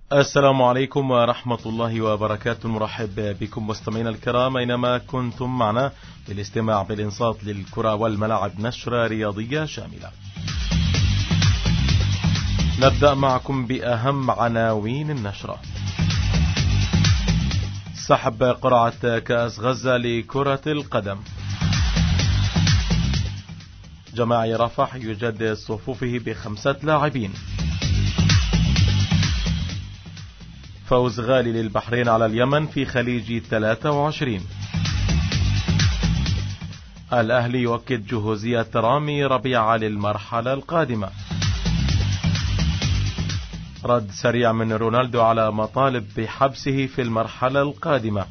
السلام عليكم ورحمة الله وبركاته. مرحب بكم مستمعينا الكرام أينما كنتم معنا للاستماع بالإنصات للكرة والملاعب، نشرة رياضية شاملة. نبدأ معكم بأهم عناوين النشرة. سحب قرعة كأس غزة لكرة القدم. جماعي رفح يجدد صفوفه ب5 لاعبين. فوز غالي للبحرين على اليمن في خليج 23. الأهلي يؤكد جهوزية رامي ربيعة للمرحلة القادمة. رد سريع من رونالدو على مطالب بحبسه في المرحلة القادمة.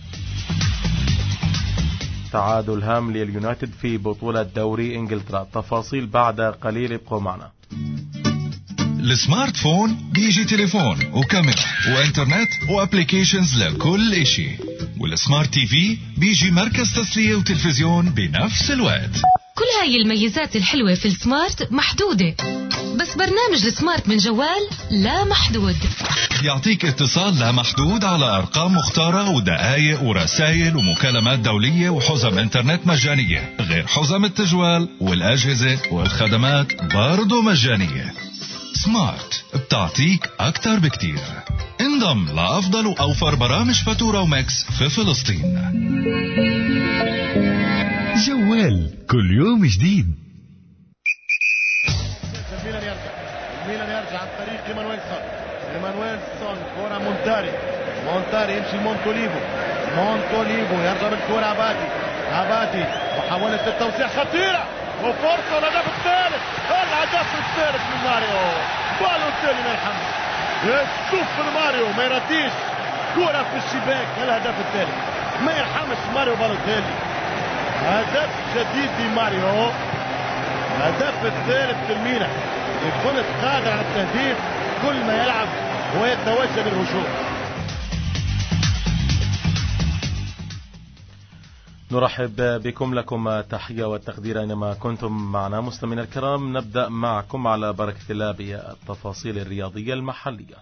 تعادل هام لليونايتد في بطولة دوري انجلترا. تفاصيل بعد قليل، ابقوا معنا. السمارت فون بيجي تليفون وكاميرا وانترنت وابليكيشنز لكل اشي، والسمارت تي في بيجي مركز تسلية وتلفزيون بنفس الوقت. كل هاي الميزات الحلوة في السمارت محدودة، بس برنامج السمارت من جوال لا محدود. يعطيك اتصال لا محدود على أرقام مختارة ودقائق ورسائل ومكالمات دولية وحزم انترنت مجانية، غير حزم التجوال والأجهزة والخدمات برضو مجانية. سمارت بتعطيك أكتر بكتير. انضم لأفضل وأوفر برامج فاتورة وماكس في فلسطين. جوال كل يوم جديد. الميلان يرجع عن طريق إيمانويل سون. كرة مونتاري يمشي مونتوليفو يرجع بالكرة عبادي محاولة التوسيع خطيرة وفرصة للهدف الثالث. الهدف الثالث من ماريو بالوتيلي ما يرحمش. السوبر ماريو ما يرديش كرة في الشباك. الهدف الثالث ما يرحمش ماريو بالوتيلي. هدف جديد لماريو، هدف الثالث للميلان. يكون قادر على التهديف كل ما يلعب ويتوجه بالهجوم. نرحب بكم، لكم تحية والتقدير أينما كنتم معنا مستمعينا الكرام. نبدأ معكم على بركة الله بالتفاصيل الرياضية المحلية.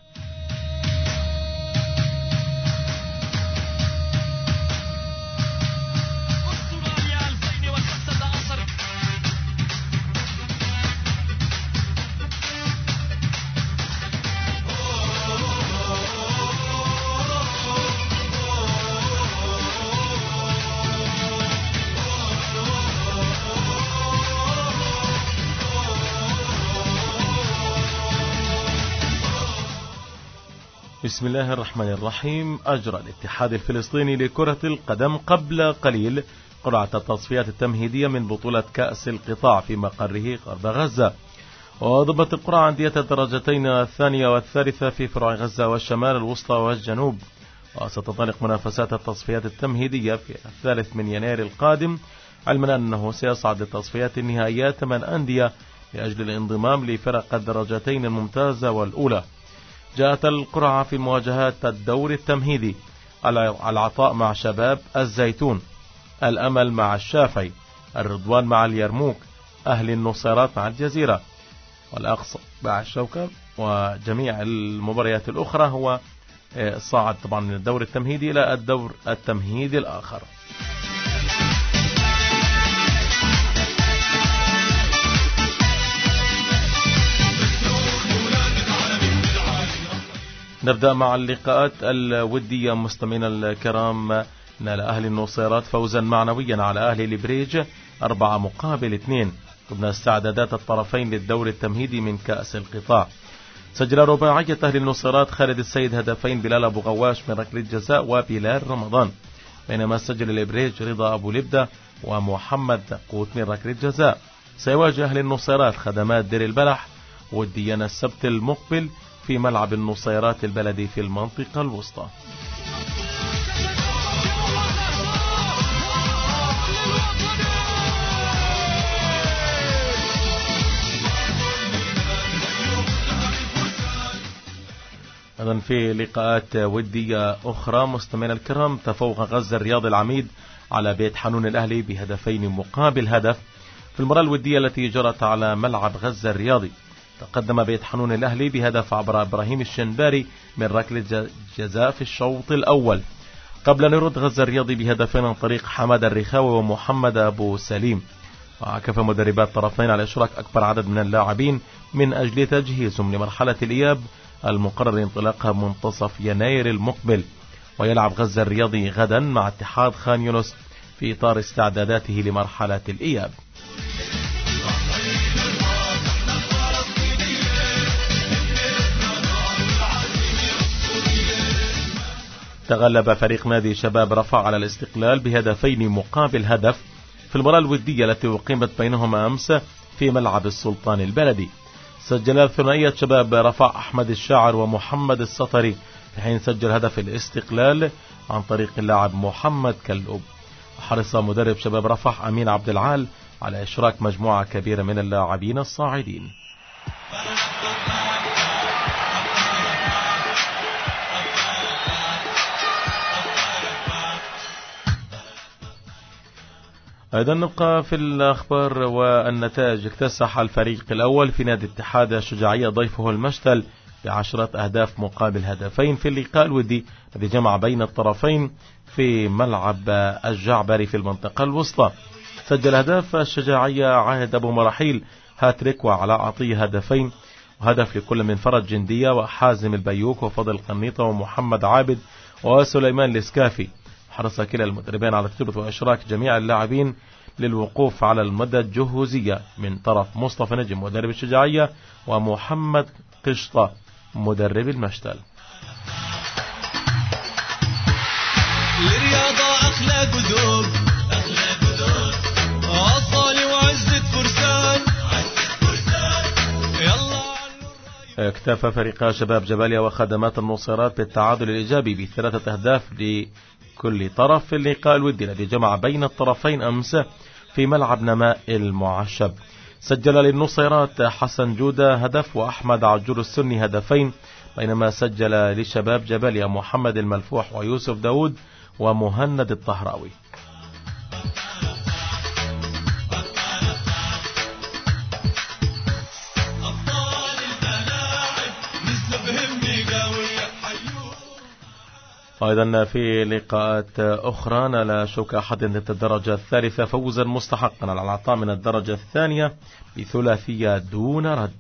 بسم الله الرحمن الرحيم. أجرى الاتحاد الفلسطيني لكرة القدم قبل قليل قرعة التصفيات التمهيدية من بطولة كأس القطاع في مقره غرب غزة. وضبط القرعة أندية الدرجتين الثانية والثالثة في فروع غزة والشمال الوسطى والجنوب. وستنطلق منافسات التصفيات التمهيدية في 3 يناير القادم، علما أنه سيصعد للتصفيات النهائية 8 أندية لأجل الانضمام لفرق الدرجتين الممتازة والأولى. جاءت القرعة في مواجهات الدور التمهيدي: العطاء مع شباب الزيتون، الأمل مع الشافعي، الرضوان مع اليرموك، أهل النصيرات مع الجزيرة، والأقصى مع الشوكة. وجميع المباريات الأخرى هو صعد طبعا من الدور التمهيدي إلى الدور التمهيدي الآخر. نبدأ مع اللقاءات الودية مستمعينا الكرام. نال أهل النصيرات فوزا معنويا على أهل البريج 4-2 ضمن استعدادات الطرفين للدور التمهيدي من كأس القطاع. سجل رباعية أهل النصيرات خالد السيد هدفين، بلال أبو غواش من ركلة جزاء وبلال رمضان، بينما سجل البريج رضا أبو لبدة ومحمد قوت من ركلة جزاء. سيواجه أهل النصيرات خدمات دير البلح ودينا السبت المقبل في ملعب النصيرات البلدي في المنطقة الوسطى. أيضا في لقاءات ودية أخرى مستمعينا الكرام، تفوق غزة الرياض العميد على بيت حنون الأهلي ب2 مقابل هدف في المباراة الودية التي جرت على ملعب غزة الرياضي. تقدم بيت حنون الأهلي بهدف عبر إبراهيم الشنباري من ركلة جزاء في الشوط الأول، قبل أن يرد غزة الرياضي بهدفين عن طريق حماد الرخاوي ومحمد أبو سليم. وعكف مدربات الطرفين على إشراك أكبر عدد من اللاعبين من أجل تجهيزهم لمرحلة الإياب المقرر انطلاقها منتصف يناير المقبل. ويلعب غزة الرياضي غدا مع اتحاد خان يونس في إطار استعداداته لمرحلة الإياب. تغلب فريق نادي شباب رفح على الاستقلال بهدفين مقابل هدف في المباراة الودية التي أقيمت بينهما أمس في ملعب السلطان البلدي. سجل ثنائية شباب رفح أحمد الشاعر ومحمد السطري، في حين سجل هدف الاستقلال عن طريق اللاعب محمد كلوب. حرص مدرب شباب رفح أمين عبد العال على إشراك مجموعة كبيرة من اللاعبين الصاعدين. أيضا نبقى في الأخبار والنتائج. اكتسح الفريق الأول في نادي اتحاد الشجاعية ضيفه المشتل ب10 أهداف مقابل هدفين في اللقاء الودي الذي جمع بين الطرفين في ملعب الجعبري في المنطقة الوسطى. سجل أهداف الشجاعية عاهد أبو مراحيل هاتريك وعلاء عطية هدفين، وهدف لكل من فرج جندية وحازم البيوك وفضل قنيطة ومحمد عابد وسليمان الإسكافي. حرص كلا المدربين على تثبيت وإشراك جميع اللاعبين للوقوف على المدى الجهوزية من طرف مصطفى نجم مدرب الشجاعية ومحمد قشطة مدرب المشتل. الرياضة أخلاق ودوب أصالي وعزة فرسان اكتفى فريقا شباب جباليا وخدمات النصيرات بالتعادل الإيجابي ب3 أهداف لكل طرف في اللقاء الودي الذي جمع بين الطرفين أمس في ملعب نماء المعشب. سجل للنصيرات حسن جودة هدف وأحمد عجور السني هدفين، بينما سجل لشباب جباليا محمد الملفوح ويوسف داود ومهند الطهراوي. أيضا في لقاءات أخرى نال شوكة أحد الدرجة الثالثة فوزا مستحقا على العطاء من الدرجة الثانية بثلاثية دون رد.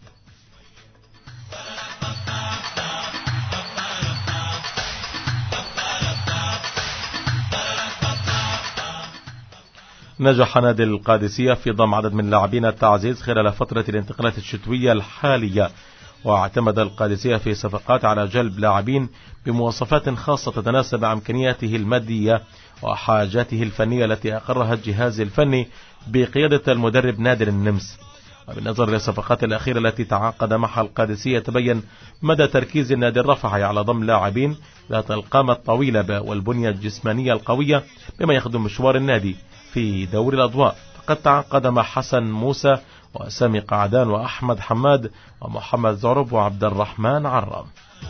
نجح نادي القادسية في ضم عدد من لاعبين التعزيز خلال فترة الانتقالات الشتوية الحالية، واعتمد القادسية في صفقات على جلب لاعبين بمواصفات خاصة تتناسب مع إمكانياته المادية وحاجاته الفنية التي أقرها الجهاز الفني بقيادة المدرب نادر النمس. وبالنظر للصفقات الأخيرة التي تعاقد معها القادسية تبين مدى تركيز النادي الرفحي على ضم لاعبين ذات القامة الطويلة والبنية الجسمانية القوية بما يخدم مشوار النادي في دوري الأضواء. فقد تعاقد مع حسن موسى وسامي قعدان وأحمد حماد ومحمد زعرب وعبد الرحمن عرام.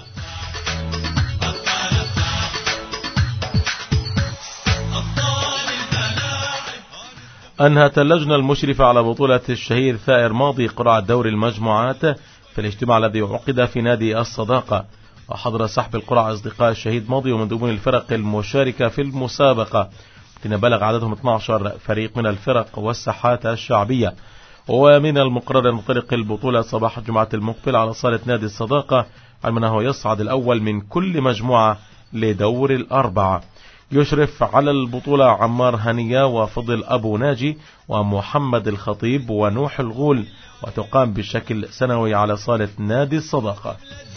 أنهت اللجنة المشرفة على بطولة الشهير ثائر ماضي قرعة دوري المجموعات في الاجتماع الذي عقد في نادي الصداقة، وحضر سحب القرعة أصدقاء الشهيد ماضي ومن ضمن الفرق المشاركة في المسابقة، الذين بلغ عددهم 12 فريق من الفرق والساحات الشعبية. ومن المقرر أن تنطلق البطولة صباح الجمعة المقبل على صالة نادي الصداقة، على أنه يصعد الأول من كل مجموعة لدور الأربعة. يشرف على البطولة عمار هنية وفضل أبو ناجي ومحمد الخطيب ونوح الغول، وتقام بشكل سنوي على صالة نادي الصداقة.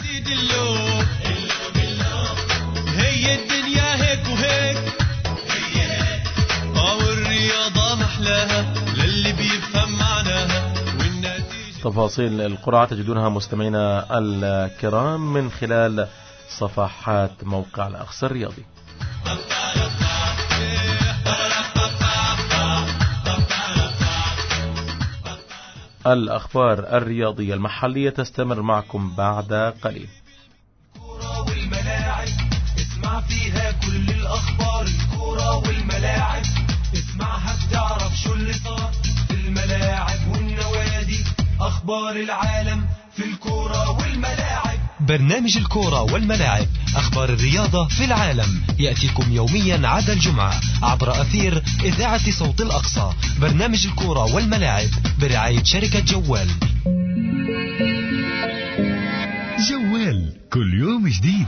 هي الدنيا هيك وهيك والرياضة محلاها للي بيفهم معناها. تفاصيل القرعة تجدونها مستمعينا الكرام من خلال صفحات موقع الأقصى الرياضي. الأخبار الرياضية المحلية تستمر معكم بعد قليل. الكرة والملاعب اسمع فيها كل الأخبار. الكرة والملاعب اسمعها بتعرف شو اللي صار في الملاعب والنوادي. أخبار العالم في الكورة والملاعب. برنامج الكورة والملاعب، أخبار الرياضة في العالم، يأتيكم يوميا عدا الجمعة عبر أثير إذاعة صوت الأقصى. برنامج الكورة والملاعب برعاية شركة جوال. جوال كل يوم جديد.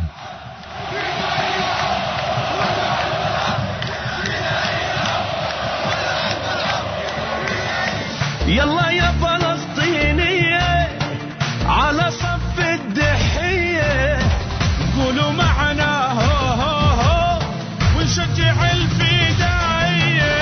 يلا يا فلسطينية على صف الدحية، قولوا معنا هو هو هو ونشجع الفدائية.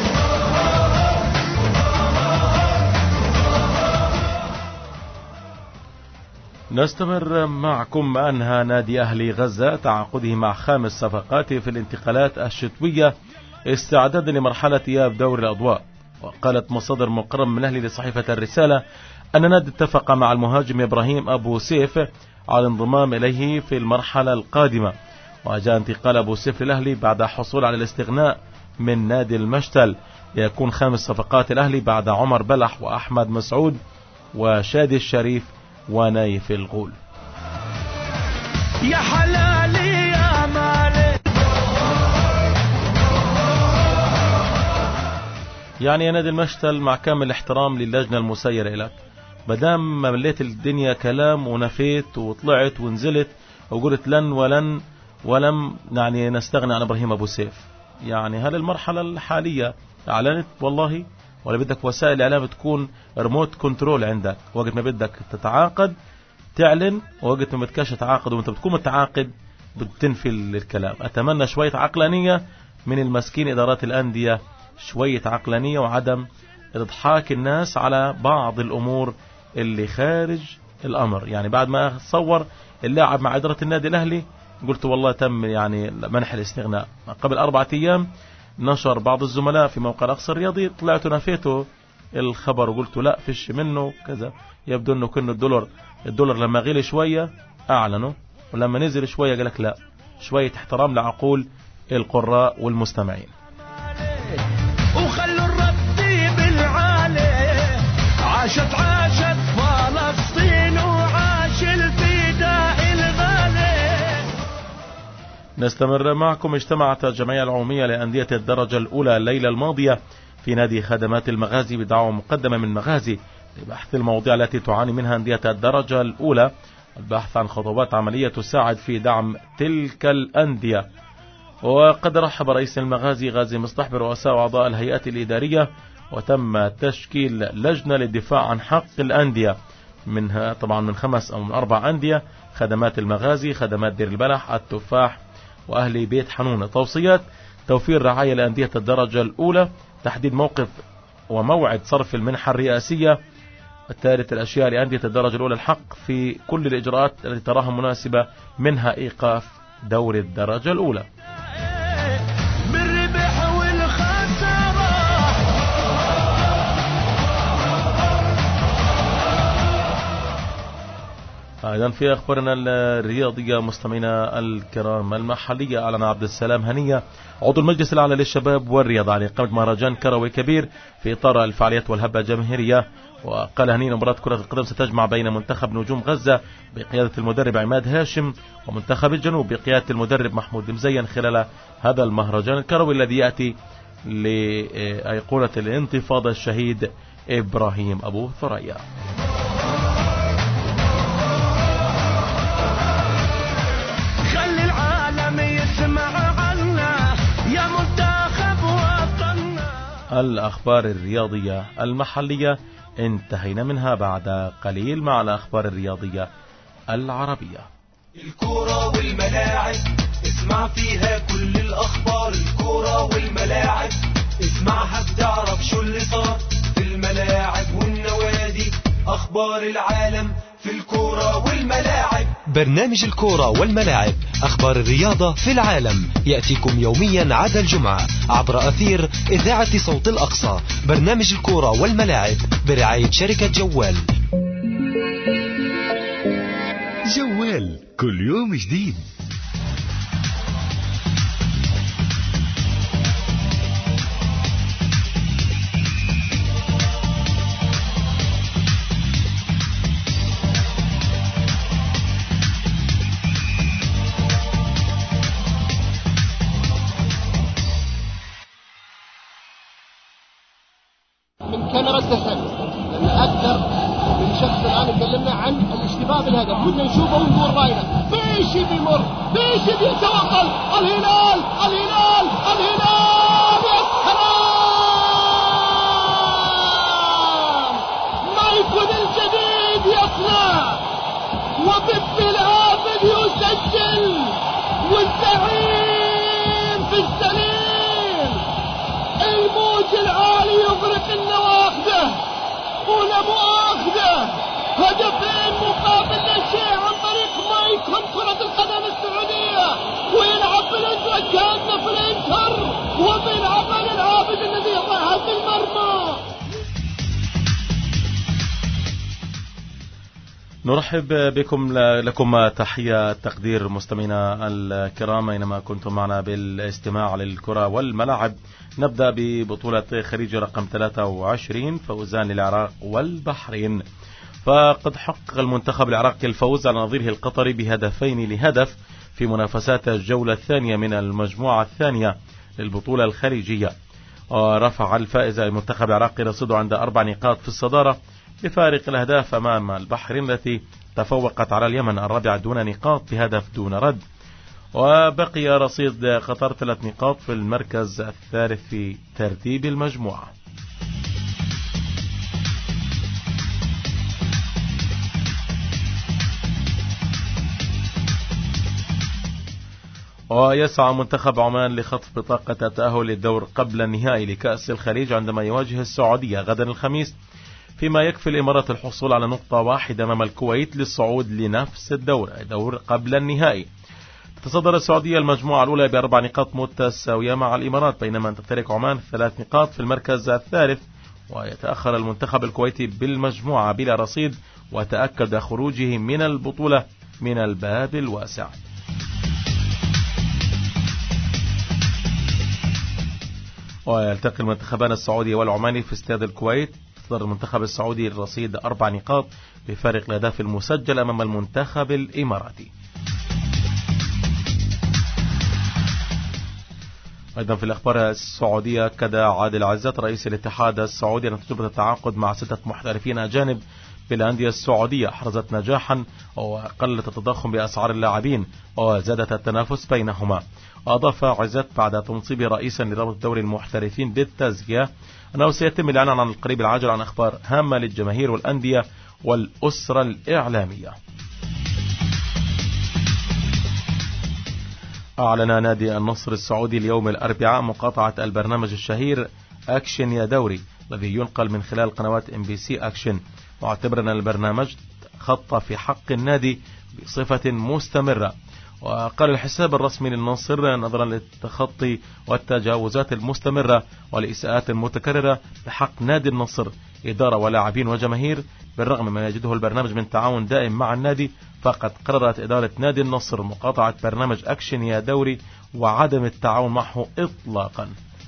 نستمر معكم. أنهى نادي أهلي غزة تعاقده مع 5 صفقات في الانتقالات الشتوية استعدادا لمرحلة إياب دوري الأضواء. وقالت مصادر مقرب من أهلي لصحيفة الرسالة أن النادي اتفق مع المهاجم إبراهيم أبو سيف على الانضمام إليه في المرحلة القادمة. وجاء انتقال أبو سيف للأهلي بعد حصول على الاستغناء من نادي المشتل، ليكون 5 صفقات الأهلي بعد عمر بلح وأحمد مسعود وشادي الشريف ونايف الغول. يا حلالي يا مالي. يعني يا نادي المشتل، مع كامل الاحترام للجنة المسيرة لك، بدام ما مليت الدنيا كلام ونفيت وطلعت ونزلت وقلت لن ولم يعني نستغني عن إبراهيم أبو سيف، يعني هل المرحلة الحالية أعلنت والله، ولا بدك وسائل الإعلام تكون ريموت كنترول عندك؟ وقت ما بدك تتعاقد تعلن، ووقت ما بدكش تتعاقد وانت بتكون متعاقد بتنفي الكلام. أتمنى شوية عقلانية من المسكين إدارات الأندية، شوية عقلانية وعدم إضحاك الناس على بعض الأمور اللي خارج الأمر. يعني بعد ما صور اللاعب مع إدارة النادي الأهلي قلت والله تم يعني منح الاستغناء. قبل 4 أيام نشر بعض الزملاء في موقع الأقصى الرياضي، طلعت ونفيته الخبر وقلت لا فيش منه كذا. يبدو أنه كأنه الدولار لما غلي شوية أعلنوا، ولما نزل شوية قالك لا. شوية احترام لعقول القراء والمستمعين. وخلوا الرب بالعالي، عاشت فلسطين وعاش الفداء الغالي. نستمر معكم. اجتمعت الجمعية العمومية لأندية الدرجة الأولى الليلة الماضية في نادي خدمات المغازي بدعوة مقدمة من مغازي لبحث المواضيع التي تعاني منها أندية الدرجة الأولى، البحث عن خطوات عملية تساعد في دعم تلك الأندية. وقد رحب رئيس المغازي غازي مصطح برؤساء وأعضاء الهيئات الإدارية، وتم تشكيل لجنة للدفاع عن حق الأندية، منها طبعا من 5 أو من 4 أندية: خدمات المغازي، خدمات دير البلح، التفاح، وأهلي بيت حنون. توصيات: توفير رعاية لأندية الدرجة الأولى، تحديد موقف وموعد صرف المنحة الرئاسية. الثالث: الأشياء لأندية الدرجة الأولى الحق في كل الإجراءات التي تراها مناسبة، منها إيقاف دوري الدرجة الأولى. أيضا في أخبارنا الرياضية مستمعينا الكرام المحلية، أعلن عبد السلام هنية عضو المجلس الأعلى للشباب والرياضة عن إقامة مهرجان كروي كبير في إطار الفعاليات والهبة الجماهيرية. وقال هنية مباراة كرة القدم ستجمع بين منتخب نجوم غزة بقيادة المدرب عماد هاشم ومنتخب الجنوب بقيادة المدرب محمود مزين خلال هذا المهرجان الكروي الذي يأتي لأيقونة الانتفاضة الشهيد إبراهيم أبو ثريا. الأخبار الرياضية المحلية انتهينا منها. بعد قليل مع الأخبار الرياضية العربية. الكورة والملاعب اسمع فيها كل الأخبار. الكورة والملاعب اسمعها بتعرف شو اللي صار في الملاعب والنوادي. أخبار العالم في الكورة والملاعب. برنامج الكورة والملاعب، أخبار الرياضة في العالم، يأتيكم يوميا عدا الجمعة عبر أثير إذاعة صوت الأقصى. برنامج الكورة والملاعب برعاية شركة جوال. جوال كل يوم جديد. خلينا بس نحتاج لأن أكثر من شخص الآن يكلمنا عن الاشتباه بالهدف، كنا نشوفه ونقول راينا بيشي بيمر، بيشي بيتوصل، الهلال الهلال الهلال، يا سلام، مايكون الجديد يصنع وبيبي العابد يسجل، والزعيم في السليم، الموج العالي يغرق النواخذه ولا مؤاخذه، هدفين مقابل لا شيء عن طريق مايكون كرة القدم السعودية، ويلعب بالانتر كأنه في الانتر، وبيلعب على العابد الذي يضعها في المرمى. نرحب بكم، لكم تحية تقدير مستمعينا الكرام أينما كنتم معنا بالاستماع للكرة والملاعب. نبدأ ببطولة خليج رقم 23، فوزان للعراق والبحرين. فقد حقق المنتخب العراقي الفوز على نظيره القطري ب2-0 في منافسات الجولة الثانية من المجموعة الثانية للبطولة الخليجية، ورفع الفائز المنتخب العراقي رصيده عند 4 نقاط في الصدارة بفارق الأهداف أمام البحرين التي تفوقت على اليمن الرابعة دون نقاط بهدف دون رد. وبقي رصيد قطر 3 نقاط في المركز الثالث في ترتيب المجموعة. ويسعى منتخب عمان لخطف بطاقة التأهل للدور قبل النهائي لكأس الخليج عندما يواجه السعودية غدا الخميس، فيما يكفي الإمارات الحصول على نقطة واحدة أمام الكويت للصعود لنفس الدور قبل النهائي. تتصدر السعودية المجموعة الأولى ب4 نقاط متساوية مع الإمارات، بينما تمتلك عمان 3 نقاط في المركز الثالث، ويتأخر المنتخب الكويتي بالمجموعة بلا رصيد وتأكد خروجه من البطولة من الباب الواسع. ويلتقي المنتخبان السعودي والعماني في استاد الكويت. تصدر المنتخب السعودي الرصيد 4 نقاط بفارق الأهداف المسجل أمام المنتخب الإماراتي. أيضا في الأخبار السعودية، أكد عادل عزت رئيس الاتحاد السعودي أن تجربة التعاقد مع 6 محترفين أجانب بالأندية السعودية حرزت نجاحا وقلت التضخم بأسعار اللاعبين وزادت التنافس بينهما. وأضاف عزت بعد تنصيبه رئيسا لرابطة دوري المحترفين بالتزكية أنه سيتم الإعلان عن القريب العاجل عن أخبار هامة للجماهير والأندية والأسرة الإعلامية. أعلن نادي النصر السعودي اليوم الأربعاء مقاطعة البرنامج الشهير أكشن يا دوري الذي ينقل من خلال قنوات MBC أكشن، معتبرا أن البرنامج خط في حق النادي بصفة مستمرة. وقال الحساب الرسمي للنصر نظرا للتخطي والتجاوزات المستمرة والإساءات المتكررة بحق نادي النصر إدارة ولاعبين وجماهير، بالرغم ما يجده البرنامج من تعاون دائم مع النادي، فقد قررت إدارة نادي النصر مقاطعة برنامج أكشن يا دوري وعدم التعاون معه إطلاقا.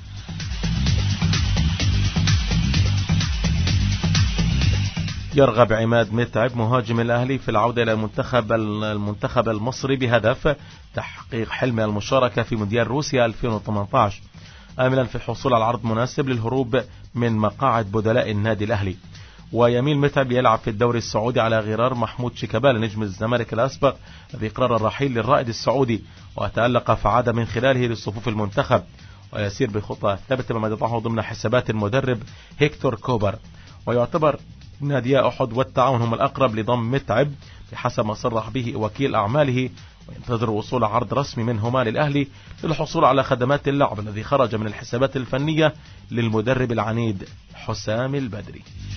يرغب عماد متعب مهاجم الأهلي في العودة إلى المنتخب المصري بهدف تحقيق حلم المشاركة في مونديال روسيا 2018، آملا في الحصول على عرض مناسب للهروب من مقاعد بدلاء النادي الأهلي. ويميل متعب يلعب في الدوري السعودي على غرار محمود شيكابالا نجم الزمالك الأسبق الذي قرر الرحيل للرائد السعودي، وتألق فعاد من خلاله لصفوف المنتخب، ويسير بخطى ثابتة بما يضعه ضمن حسابات المدرب هيكتور كوبر. ويعتبر نادي أحد والتعاون هم الأقرب لضم متعب بحسب ما صرح به وكيل أعماله، وينتظر وصول عرض رسمي منهما للأهلي للحصول على خدمات اللاعب الذي خرج من الحسابات الفنية للمدرب العنيد حسام البدري.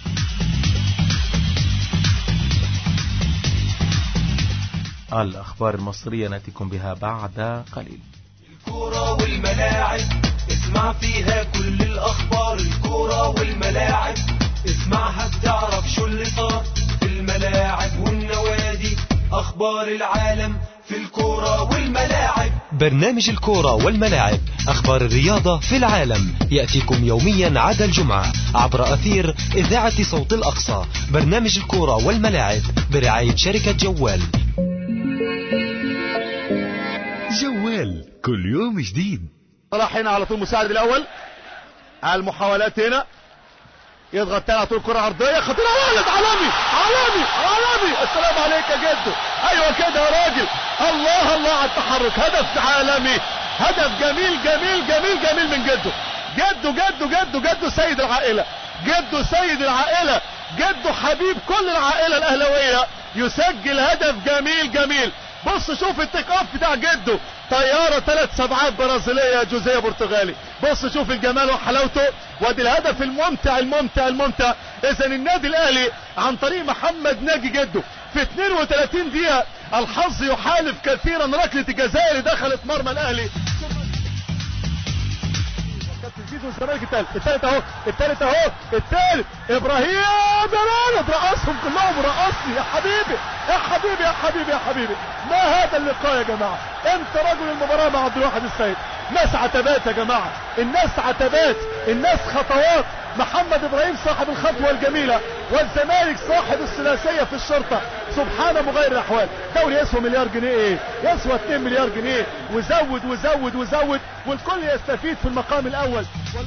الأخبار المصرية نأتيكم بها بعد قليل. الكرة والملاعب اسمع فيها كل الأخبار، الكرة والملاعب اسمعها بتعرف شو اللي صار في الملاعب والنوادي، أخبار العالم في الكرة والملاعب. برنامج الكرة والملاعب، أخبار الرياضة في العالم، يأتيكم يوميا عدا الجمعة عبر أثير إذاعة صوت الأقصى. برنامج الكرة والملاعب برعاية شركة جوال. جوال كل يوم جديد. راح هنا على طول مساعد الأول، المحاولات هنا يضغط تاني على طول كرة عرضية خطيرة، ولد عالمي عالمي عالمي. السلام عليك يا جدو. ايوه كده يا راجل، الله الله على التحرك، هدف عالمي، هدف جميل جميل جميل جميل من جدو. جدو جدو جدو جدو سيد العائلة، جدو سيد العائلة، جدو حبيب كل العائلة الاهلاوية، يسجل هدف جميل جميل. بص شوف التيك اوف بتاع جدو، طيارة 3 سبعات برازيلية جوزيه برتغالي. بص شوف الجمال وحلاوته، وادي الهدف الممتع الممتع الممتع. اذا النادي الاهلي عن طريق محمد ناجي جدو في 32 دقيقة، الحظ يحالف كثيرا، ركلة الجزاء اللي دخلت مرمى الاهلي. الزمالك الثالث اهو، الثالث اهو، الثالث ابراهيم جلال رقصهم كلهم، رقصني يا حبيبي يا حبيبي يا حبيبي يا حبيبي. ما هذا اللقاء يا جماعه؟ انت رجل المباراه مع عبد الواحد السيد. ناس عتبات يا جماعه، الناس عتبات، الناس خطوات. محمد ابراهيم صاحب الخطوه الجميله، والزمالك صاحب الثلاثيه في الشرطه. سبحان مغير الاحوال. دوري يسوى مليار جنيه ايه؟ يسوى 2 مليار جنيه، وزود وزود وزود، والكل يستفيد في المقام الاول.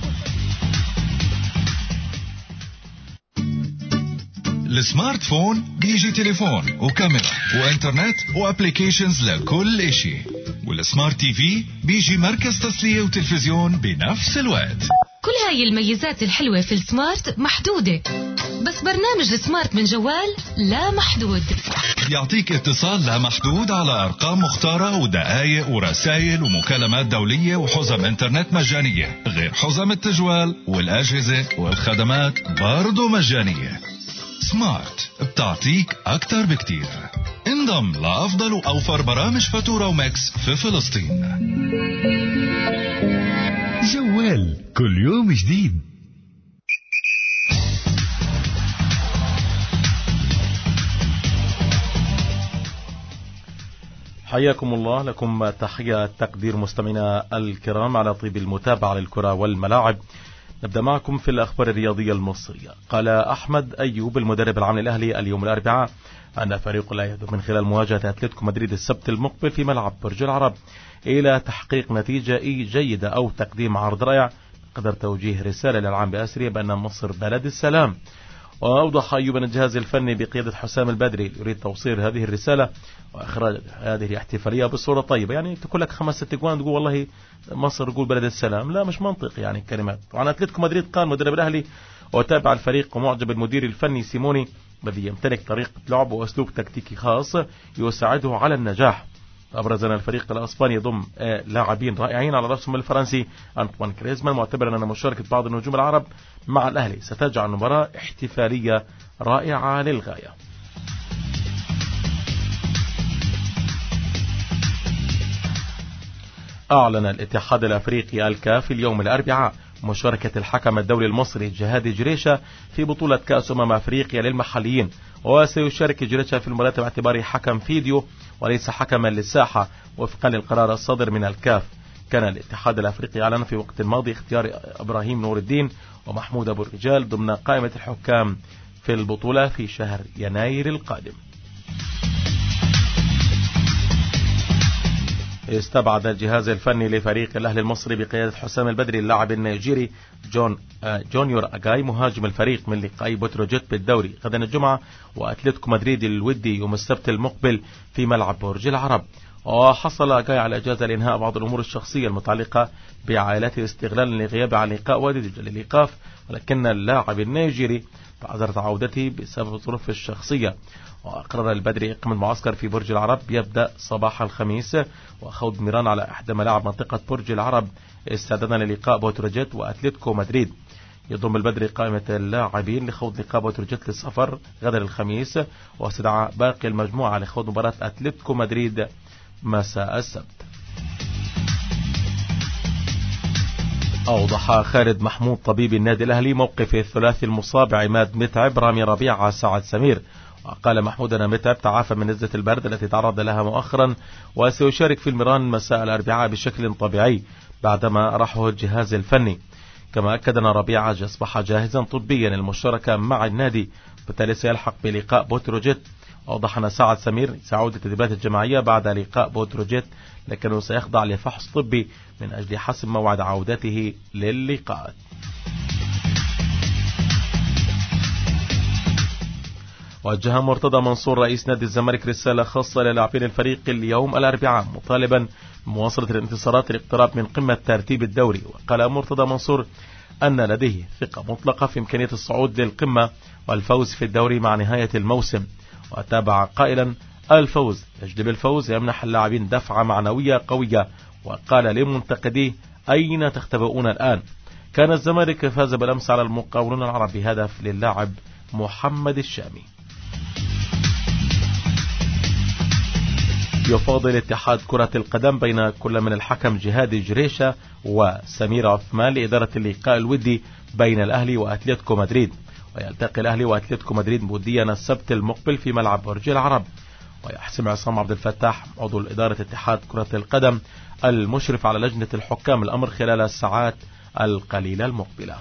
السمارت فون بيجي تليفون وكاميرا وانترنت وابليكيشنز لكل اشي، والسمارت تي في بيجي مركز تسلية وتلفزيون بنفس الوقت. كل هاي الميزات الحلوة في السمارت محدودة، بس برنامج السمارت من جوال لا محدود. يعطيك اتصال لا محدود على أرقام مختارة ودقائق ورسائل ومكالمات دولية وحزم انترنت مجانية، غير حزم التجوال والأجهزة والخدمات برضو مجانية. سمارت بتعطيك أكتر بكتير. انضم لأفضل وأوفر برامج فاتورة وماكس في فلسطين. جوال كل يوم جديد. حياكم الله، لكم تحية تقدير مستمعينا الكرام على طيب المتابعة للكرة والملاعب. نبدأ معكم في الأخبار الرياضية المصرية. قال أحمد أيوب المدرب العام للأهلي اليوم الأربعاء أن فريقه لا يهدف من خلال مواجهة أتلتيكو مدريد السبت المقبل في ملعب برج العرب إلى تحقيق نتيجة جيدة أو تقديم عرض رائع، قدر توجيه رسالة للعام بأسرية بأن مصر بلد السلام. وأوضح أيوب أن الجهاز الفني بقيادة حسام البدري يريد توصيل هذه الرسالة وإخراج هذه الاحتفالية بصورة طيبة. يعني تقول لك 5-6 جوان تقول والله مصر تقول بلد السلام، لا مش منطقي يعني الكلمات. وعن أتلتيكو مدريد قال مدرب الأهلي وتابع الفريق ومعجب المدير الفني سيموني الذي يمتلك طريقة لعب وأسلوب تكتيكي خاص يساعده على النجاح. أبرز أن الفريق الأسباني يضم لاعبين رائعين على رأسهم الفرنسي أنطوان كريزمان، معتبرا أن مشاركة بعض النجوم العرب مع الأهلي ستجعل المباراة احتفالية رائعة للغاية. أعلن الاتحاد الأفريقي الكاف اليوم الأربعاء مشاركة الحكم الدولي المصري جهاد جريشة في بطولة كأس أفريقيا للمحليين، وسيشارك جريشة في المباراة باعتباره حكم فيديو وليس حكما للساحة وفقا للقرار الصادر من الكاف. كان الاتحاد الأفريقي أعلن في وقت الماضي اختيار إبراهيم نور الدين ومحمود أبو الرجال ضمن قائمة الحكام في البطولة في شهر يناير القادم. استبعد الجهاز الفني لفريق الأهلي المصري بقيادة حسام البدري اللاعب النيجيري جونيور أجاي مهاجم الفريق من لقاء بتروجيت بالدوري غدا الجمعة وأتلتيكو مدريد الودي يوم السبت المقبل في ملعب برج العرب. وحصل أجاي على إجازة لإنهاء بعض الأمور الشخصية المتعلقة بعائلته استغلالا لغيابه عن لقاء وادي دجلة للإيقاف، ولكن اللاعب النيجيري بعذر عودته بسبب الظروف الشخصية. وأقرر البدري إقامة معسكر في برج العرب يبدأ صباح الخميس وخوض ميران على إحدى ملاعب منطقة برج العرب استعدادا للقاء بوتروجيت وأتلتيكو مدريد. يضم البدري قائمة اللاعبين لخوض لقاء بوتروجيت للسفر غدا الخميس، واستدعى باقي المجموعة لخوض مباراة أتلتيكو مدريد مساء السبت. أوضح خالد محمود طبيب النادي الأهلي موقف الثلاثي المصاب عماد متعب رامي ربيعة سعد سمير. وقال محمود أن متعب تعافى من نزلة البرد التي تعرض لها مؤخرا وسيشارك في الميران مساء الأربعاء بشكل طبيعي بعدما راحه الجهاز الفني. كما أكد أن ربيعة أصبح جاهزا طبيا للمشاركة مع النادي بالتالي سيلحق بلقاء بوتروجيت. أوضح أن سعد سمير سيعود التدريبات الجماعية بعد لقاء بوتروجيت لكنه سيخضع لفحص طبي من أجل حسم موعد عودته للقاءات. وجه مرتضى منصور رئيس نادي الزمالك رسالة خاصة للاعبين الفريق اليوم الأربعاء مطالبا بمواصلة الانتصارات للاقتراب من قمة ترتيب الدوري. وقال مرتضى منصور أن لديه ثقة مطلقة في إمكانية الصعود للقمة والفوز في الدوري مع نهاية الموسم. وتابع قائلا: الفوز يجلب الفوز، يمنح اللاعبين دفعة معنوية قوية. وقال لمنتقديه: أين تختبئون الآن؟ كان الزمالك فاز بالأمس على المقاولون العرب بهدف للاعب محمد الشامي. يفاضل اتحاد كرة القدم بين كل من الحكم جهاد جريشة وسمير عثمان لإدارة اللقاء الودي بين الأهلي وأتلتيكو مدريد. ويلتقي الأهلي وأتلتيكو مدريد وديا السبت المقبل في ملعب برج العرب. ويحسم عصام عبد الفتاح عضو إدارة اتحاد كرة القدم المشرف على لجنة الحكام الأمر خلال الساعات القليلة المقبلة.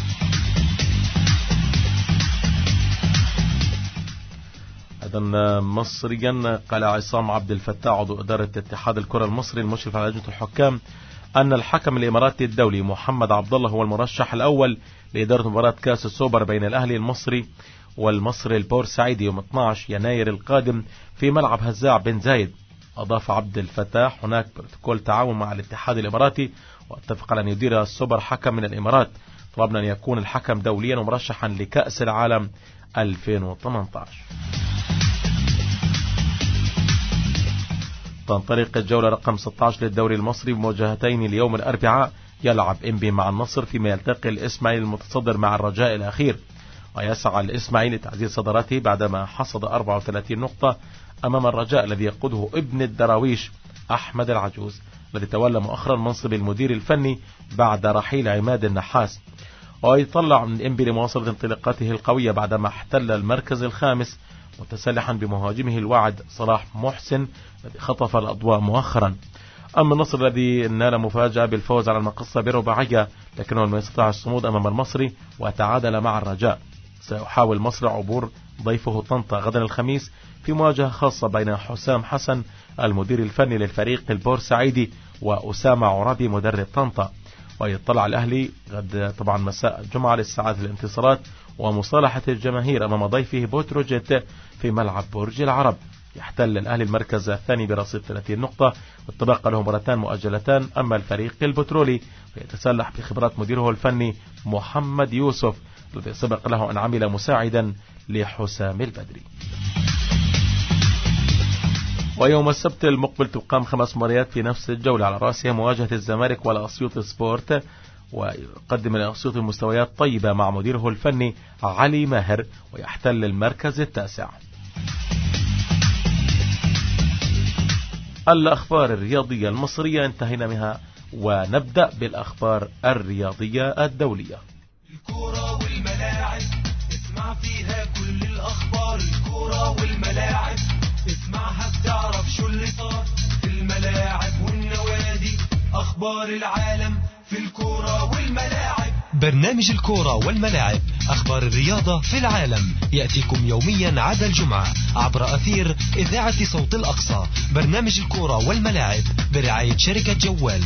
أيضا مصريا، قال عصام عبد الفتاح عضو إدارة اتحاد الكرة المصري المشرف على لجنة الحكام أن الحكم الإماراتي الدولي محمد عبد الله هو المرشح الأول لإدارة مباراة كأس السوبر بين الأهلي المصري والمصري البورسعيدي يوم 12 يناير القادم في ملعب هزاع بن زايد. أضاف عبد الفتاح: هناك بروتوكول تعاون مع الاتحاد الإماراتي واتفق على أن يدير السوبر حكم من الإمارات. طلبنا أن يكون الحكم دوليا ومرشحا لكأس العالم 2018. تنطلق الجولة رقم 16 للدوري المصري بمواجهتين اليوم الأربعاء. يلعب إنبي مع النصر فيما يلتقي الإسماعيلي المتصدر مع الرجاء الأخير. ويسعى الإسماعيلي لتعزيز صدارته بعدما حصد 34 نقطة أمام الرجاء الذي يقوده ابن الدراويش أحمد العجوز الذي تولى مؤخرا منصب المدير الفني بعد رحيل عماد النحاس. ويطلع من إنبي لمواصلة انطلاقاته القوية بعدما احتل المركز الخامس متسلحا بمهاجمه الواعد صلاح محسن الذي خطف الأضواء مؤخرا. أما النصر الذي نال مفاجأة بالفوز على المقصة برباعية لكنه لم يستطع الصمود أمام المصري وتعادل مع الرجاء. سيحاول مصر عبور ضيفه طنطا غدا الخميس في مواجهة خاصة بين حسام حسن المدير الفني للفريق البورسعيدي وأسامة عرابي مدرب طنطا. ويطلع الأهلي غد طبعا مساء الجمعة للساعات الانتصارات ومصالحة الجماهير أمام ضيفه بوتروجيت في ملعب برج العرب. يحتل الأهلي المركز الثاني برصيد 30 نقطة واتبقى له مباراتان مؤجلتان. أما الفريق البترولي فيتسلح بخبرات مديره الفني محمد يوسف الذي سبق له أن عمل مساعدا لحسام البدري. ويوم السبت المقبل تقام 5 مباريات في نفس الجولة على رأسها مواجهة الزمالك والأسيوط سبورت. ويقدم الأسيوط مستويات طيبة مع مديره الفني علي ماهر ويحتل المركز التاسع. الأخبار الرياضية المصرية انتهينا منها ونبدأ بالأخبار الرياضية الدولية. الكورة والملاعب اسمع فيها كل الأخبار. الكورة والملاعب اسمعها بتعرف شو اللي صار في الملاعب والنوادي. أخبار العالم في الكورة والملاعب. برنامج الكورة والملاعب، أخبار الرياضة في العالم، يأتيكم يوميا عدا الجمعة عبر أثير إذاعة صوت الأقصى. برنامج الكورة والملاعب برعاية شركة جوال.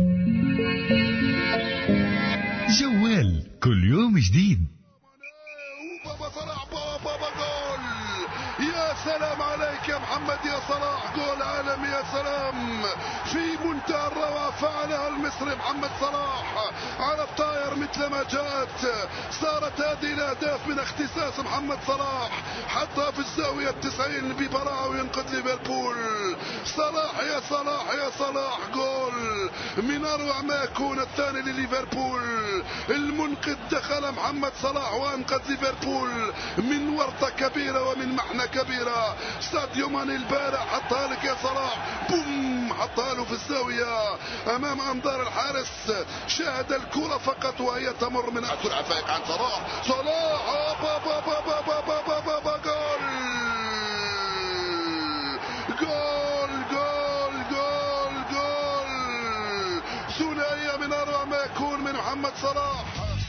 جوال كل يوم جديد. بابا صلاح، بابا جول. يا سلام عليك يا محمد يا صلاح، جول عالمي يا سلام في منتهى الروعة. فعلها المصري محمد صلاح على الطاير مثل ما جاءت. صارت هذه الأهداف من اختصاص محمد صلاح، حطها في الزاوية 90 ببراعة وينقذ ليفربول. صلاح يا صلاح يا صلاح، جول من أروع ما يكون. الثاني لليفربول، المنقذ دخل محمد صلاح وأنقذ ليفربول من ورطة كبيرة ومن محنة كبيرة. ساديو ماني البارح حطها لك يا صلاح، بوم حطها له في الزاوية أمام أنظار الحارس. شاهد الكرة فقط وهي تمر من سرعة فائق عن صلاح. صلاح بابا بابا بابا بابا بابا جول جول جول جول جول. ثنائية من أروع ما يكون من محمد صلاح.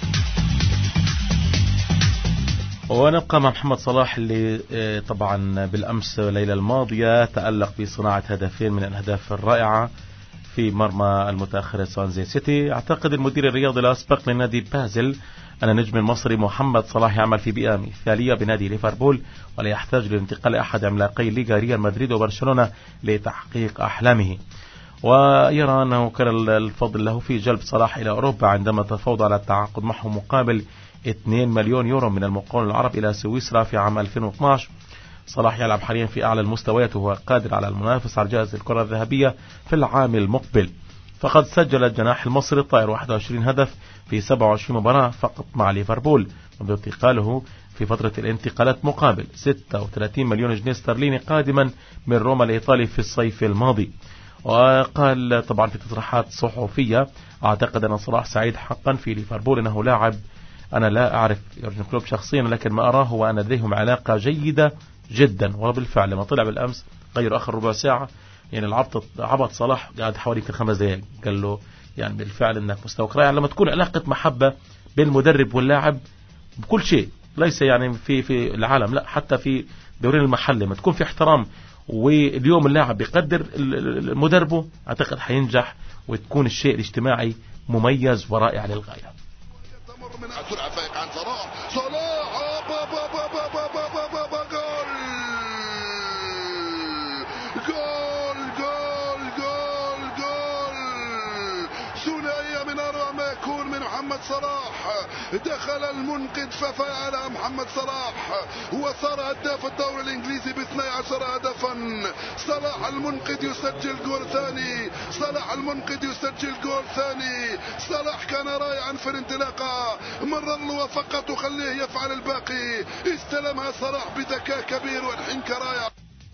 ونبقى مع محمد صلاح اللي طبعا بالأمس ليلة الماضية تألق بصناعة هدفين من الأهداف الرائعة في مرمى المتأخر سوانزي سيتي. اعتقد المدير الرياضي الأسبق لنادي بازل أن النجم المصري محمد صلاح يعمل في بيئة مثالية بنادي ليفربول ولا يحتاج لانتقال أحد عملاقي ليغا ريال مدريد وبرشلونة لتحقيق أحلامه، ويرى أنه كان الفضل له في جلب صلاح إلى أوروبا عندما تفاوض على التعاقد معه مقابل 2 مليون يورو من المقاول العرب إلى سويسرا في عام 2012. صلاح يلعب حاليا في أعلى المستويات وهو قادر على المنافسة على جائزة الكرة الذهبية في العام المقبل. فقد سجل الجناح المصري الطائر 21 هدف في 27 مباراة فقط مع ليفربول منذ انتقاله في فترة الانتقالات مقابل 36 مليون جنيه استرليني قادما من روما الإيطالي في الصيف الماضي. وقال طبعا في تصريحات صحفية: أعتقد أن صلاح سعيد حقا في ليفربول، إنه لاعب أنا لا أعرف يورجن كلوب شخصيا لكن ما أراه هو أن لديهم علاقة جيدة جدا. وبالفعل لما طلع بالأمس غير آخر ربع ساعة يعني عبط صلاح قاعد حوالي 5 دقائق، قال له يعني بالفعل أنك مستواك رائع. لما تكون علاقة محبة بين المدرب واللاعب بكل شيء، ليس يعني في العالم، لا حتى في دورين المحلي ما تكون في احترام، واليوم اللاعب بيقدر مدربه، أعتقد حينجح وتكون الشيء الاجتماعي مميز ورائع للغاية. من سرعة فائق عن صلاح، جول جول جول جول ثنائية من أروع ما يكون من محمد صلاح. دخل المنقذ ففعل محمد صلاح وصار هداف الدوري الإنجليزي ب12 هدفا. صلاح المنقذ يسجل جول ثاني، صلاح المنقذ يسجل جول ثاني. صلاح كان رائعا في الانطلاقة، مر الله فقط وخليه يفعل الباقي. استلمها صلاح بذكاء كبير والحنكة رائع.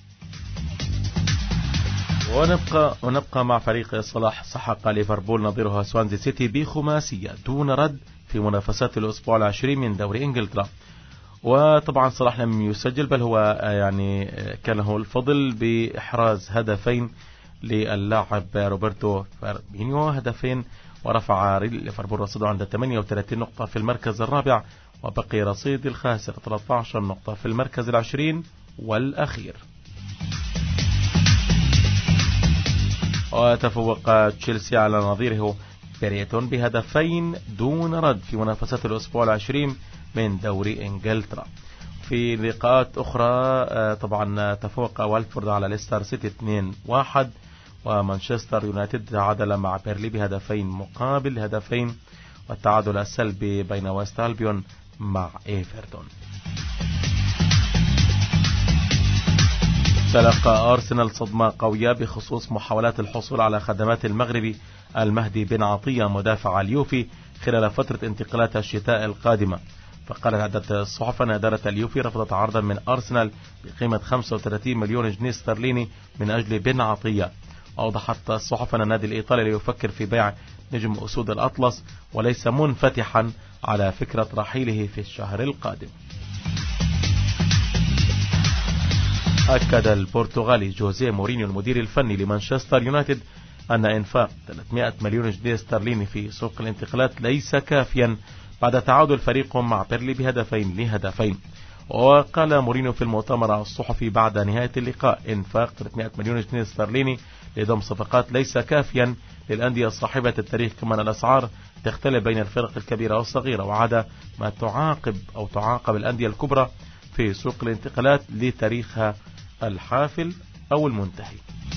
ونبقى مع فريق صلاح. سحق ليفربول نظيرها سوانزي سيتي بخماسية دون رد في منافسات الأسبوع العشرين من دوري إنجلترا. وطبعا صلاح لم يسجل، بل هو يعني كان له الفضل بإحراز هدفين للاعب روبرتو فيرمينيو، هدفين، ورفع ليفربول رصيده عند 38 نقطة في المركز الرابع، وبقي رصيد الخاسر 13 نقطة في المركز العشرين والأخير. وتفوق تشيلسي على نظيره بريتون بهدفين دون رد في منافسات الأسبوع العشرين من دوري إنجلترا. في لقاءات أخرى طبعا تفوق والفورد على ليستر سيتي 2-1، ومانشستر يونايتد تعادل مع بيرلي بهدفين مقابل هدفين، والتعادل السلبي بين ويست ألبيون مع إيفرتون. تلقى أرسنال صدمة قوية بخصوص محاولات الحصول على خدمات المغربي المهدي بن عطية مدافع اليوفي خلال فترة انتقالات الشتاء القادمة. فقالت عدة صحف أن إدارة اليوفي رفضت عرضا من أرسنال بقيمة 35 مليون جنيه استرليني من أجل بن عطية. أوضحت الصحف أن النادي الإيطالي لا يفكر في بيع نجم أسود الأطلس وليس منفتحا على فكرة رحيله في الشهر القادم. أكد البرتغالي جوزيه مورينيو المدير الفني لمانشستر يونايتد أن إنفاق 300 مليون جنيه استرليني في سوق الانتقالات ليس كافيا بعد تعادل فريقهم مع بيرلي بهدفين. وقال مورينيو في المؤتمر الصحفي بعد نهاية اللقاء: إنفاق 300 مليون جنيه استرليني لضم صفقات ليس كافيا للأندية صاحبة التاريخ، كما أن الأسعار تختلف بين الفرق الكبيرة والصغيرة، وعادة ما تعاقب الأندية الكبرى في سوق الانتقالات لتاريخها الحافل أو المنتهي.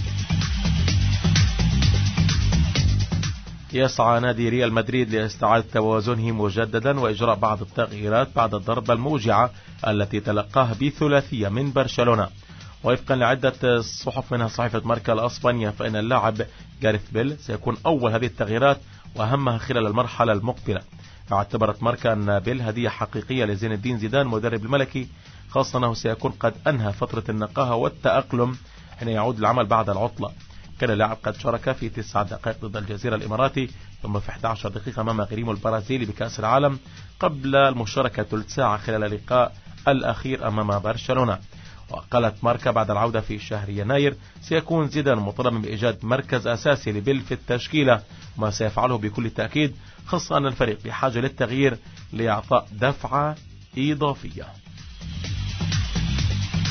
يسعى نادي ريال مدريد لاستعادة توازنه مجددا وإجراء بعض التغييرات بعد الضربة الموجعة التي تلقاها بثلاثية من برشلونة. وفقا لعدة صحف منها صحيفة ماركا الأسبانية، فإن اللاعب جاريث بيل سيكون أول هذه التغييرات وأهمها خلال المرحلة المقبلة. اعتبرت ماركا أن بيل هدية حقيقية لزين الدين زيدان مدرب الملكي، خاصة أنه سيكون قد أنهى فترة النقاهة والتأقلم حين يعود العمل بعد العطلة. كان اللاعب قد شارك في 9 دقائق ضد الجزيرة الإماراتي، ثم في 11 دقيقة أمام غريمه البرازيلي بكأس العالم، قبل المشاركة ثلث ساعة خلال اللقاء الأخير أمام برشلونة. وقالت ماركا بعد العودة في شهر يناير سيكون زيدان مطالبا بإيجاد مركز أساسي لبيل في التشكيلة، ما سيفعله بكل تأكيد، خاصة أن الفريق بحاجة للتغيير لإعطاء دفعة إضافية.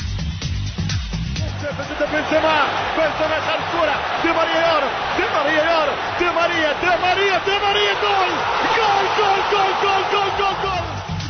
بنزيما خلف كرة، دي ماريا عرضية جول جول جول جول جول جول جول جول.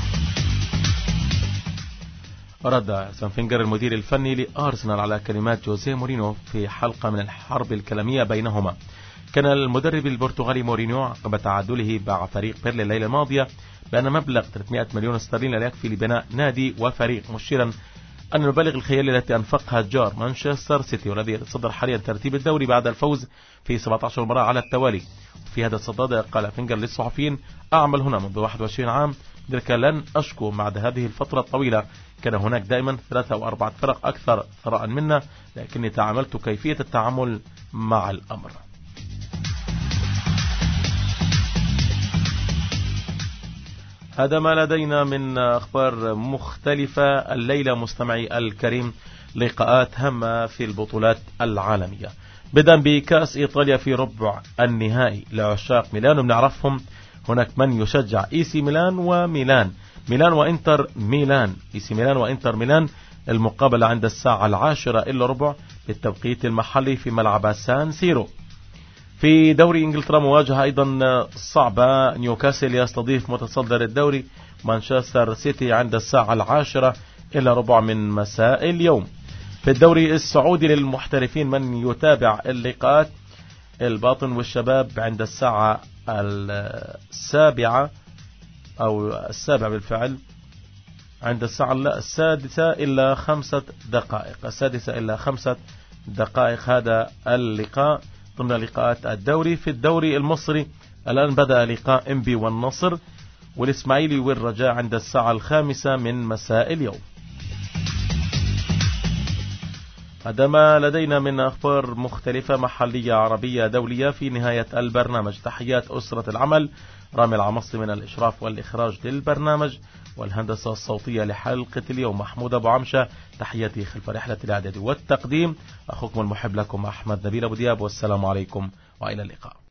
رد أرسن فينجر المدير الفني لأرسنال على كلمات جوزيه مورينيو في حلقة من الحرب الكلامية بينهما. كان المدرب البرتغالي مورينيو عقب تعادله مع فريق بيرلي الليلة الماضية بأن مبلغ 300 مليون استرليني لا يكفي لبناء نادي وفريق، مشيرا أن المبالغ الخيالية التي أنفقها جار مانشستر سيتي والذي يتصدر حاليا ترتيب الدوري بعد الفوز في 17 مباراة على التوالي. في هذا الصدد قال فينجر للصحفيين: أعمل هنا منذ 21 عام، لذلك لن أشكو بعد هذه الفترة الطويلة. كان هناك دائما 3 أو 4 فرق أكثر ثراء منا، لكني تعاملت كيفية التعامل مع الأمر. هذا ما لدينا من أخبار مختلفة الليلة مستمعي الكريم. لقاءات هامة في البطولات العالمية، بدءا بكأس إيطاليا في ربع النهائي لعشاق ميلان، وبنعرفهم هناك من يشجع إيسي ميلان وميلان، ميلان وإنتر ميلان، إيسي ميلان وإنتر ميلان. المقابلة عند الساعة 10:15 بالتوقيت المحلي في ملعب سان سيرو. في دوري إنجلترا مواجهة أيضا صعبة، نيوكاسل يستضيف متصدر الدوري مانشستر سيتي عند الساعة 10:15 من مساء اليوم. في الدوري السعودي للمحترفين من يتابع اللقاءات، الباطن والشباب عند الساعة 7 أو 7 بالفعل، عند الساعة 6:05 هذا اللقاء ضمن لقاءات الدوري. في الدوري المصري الآن بدأ لقاء إنبي والنصر، والإسماعيلي والرجاء عند الساعة 5 من مساء اليوم. هذا ما لدينا من أخبار مختلفة محلية عربية دولية في نهاية البرنامج. تحيات أسرة العمل، رامي العمصي من الإشراف والإخراج للبرنامج، والهندسة الصوتية لحلقة اليوم محمود أبو عمشة. تحياتي خلف رحلة الإعداد والتقديم، أخوكم المحب لكم أحمد نبيل أبو دياب، والسلام عليكم وإلى اللقاء.